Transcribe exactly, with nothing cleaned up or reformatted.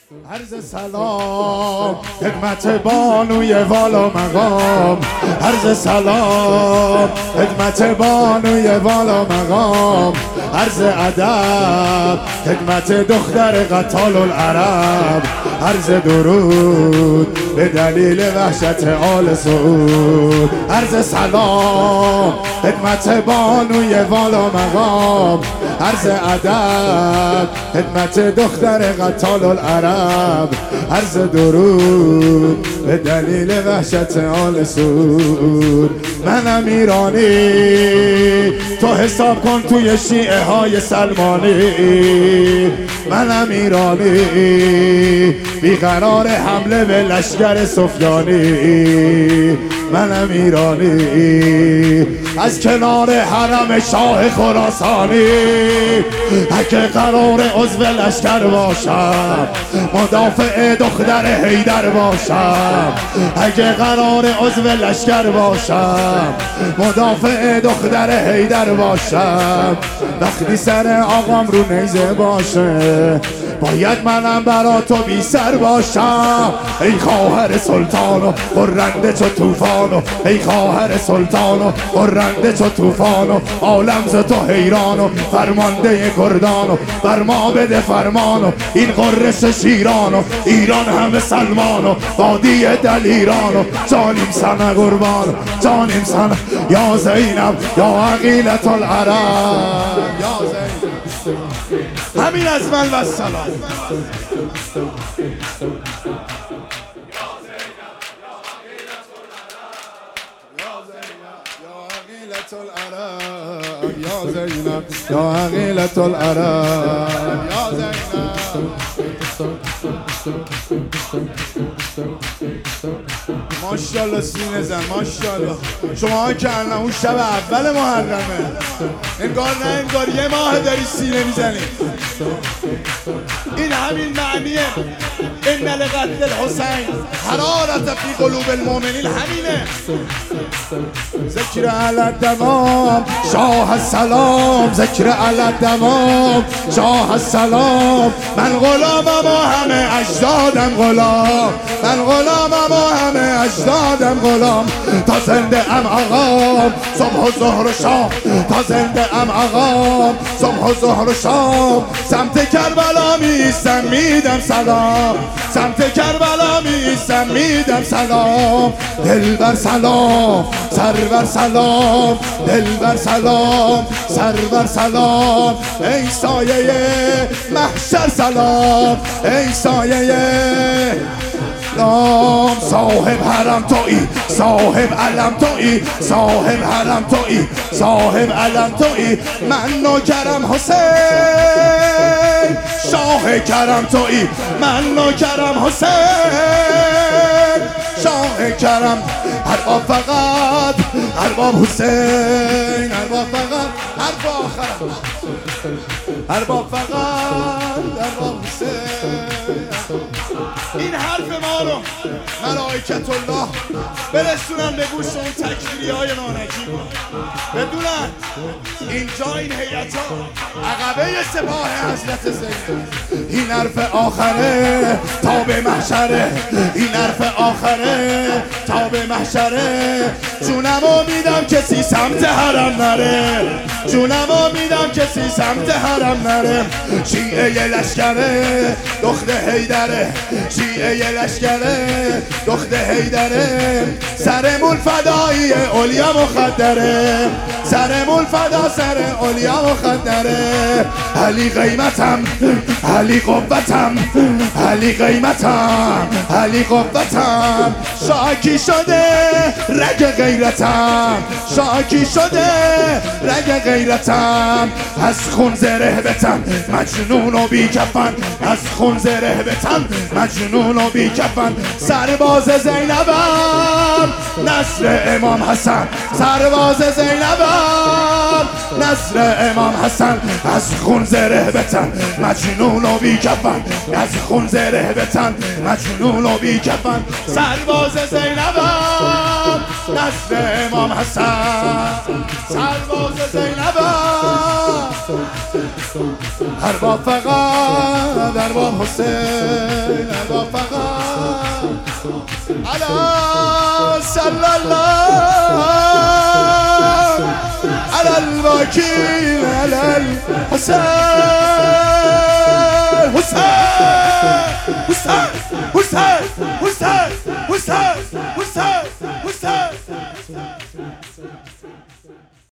عرض سلام خدمت بانوی والا مقام، عرض سلام خدمت بانوی والا مقام، عرض ادب خدمت دختر قتال العرب، عرض درود به دلیل وحشت آل سعود، عرض سلام خدمت بانوی والا مقام، عرض ادب خدمت دختر قتال العرب، عرض درود به دلیل وحشت آل سعود. منم ایرانی تو حساب کن توی شیعه های سلمانی، منم ایرانی بیقرار حمله به لشکر سفیانی، منم ایرانی از کنار حرم شاه خراسانی، اگه قرار عضو لشکر باشم مدافع دختر حیدر باشم، اگه قرار عضو لشکر باشم مدافع دختر حیدر باشم، وقتی سر آقام رو نیزه باشه باید منم برا تو بی سر باشم. ای خواهر سلطان و قرنده چو توفان و ای خواهر سلطان و قرنده چو توفان و عالم ز تو حیران و فرمانده کردان و بر ما بده فرمان و این قرش شیران و ایران همه سلمان و وادی دلیران و جانیم سنه قربان جانیم سنه یا زینب یا عقیلة العرب، یا زینب. همین از من و سلام. یا زینب یا عقیلة العرب، یا زینب. ماشاءالله سینه زن، ماشاءالله. شما که الان اون شب اول محرمه انگار نه انگار یه ماه داری سینه میزنی. این همین معنیه ان لقتل الحسین حرارت فی قلوب المؤمنین، همینه. ذکر علی الدوام شاه السلام، ذکر علی الدوام شاه السلام، من غلامم و همه اجدادم غلام، من غلامم و همه اجدادم غلام، تا زنده ام آقام صبح و ظهر و شام، تا زنده ام آقام صبح و ظهر و شام، سمت کربلا میستم میدم سلام، سمت کربلا میستم میدم سلام، دلبر سلام سرور سلام، دلبر سلام سرور سلام، ای سایه محشر سلام، ای سایه سلام، صاحب حرم تویی صاحب علم تویی صاحب حرم تویی صاحب علم تویی، من نوکرم حسین شاه کرم تویی، من نوکرم حسین شاه کرم، ارباب فقط ارباب حسین، ارباب فقط ارباب آخرم، ارباب فقط ارباب حسین. این حرف ما رو ملائکت الله برسونن به گوش اون تکفیری های نانکی، بدونن اینجا این هیئت ها عقبه سپاه حضرت زینب. این حرف آخره تا به محشره، این حرف آخره تا به محشره، جونمو میدم کسی سمت حرم نره، جونمو میدم کسی سمت حرم نره، شیعه لشکره دخت حیدره، شیعه لشکره دخت حیدره، سرمون فدایی اولیا مخدره، سرمون فدا سر اولیا مخدره، علی قیمتم علی قوتم علی قیمتم علی قوتم، شاکی شده رگ غیرتم، شاکی شده رگ غیرتم، از خون زره بتن مجنون و بی کفن، از خون زره بتن مجنون و بی کفن، سرباز زینبم نصر امام حسن، سرباز زینبم نصر امام حسن، از خون زره بتن مجنون و بی کفن، از خون زره بتن مجنون و بی کفن، سرباز زینبم نصر امام حسن، سرباز زینبم ارباب فقط ارباب حسین. ألا صلى الله على الوكيل على الحسين حسين حسين حسين حسين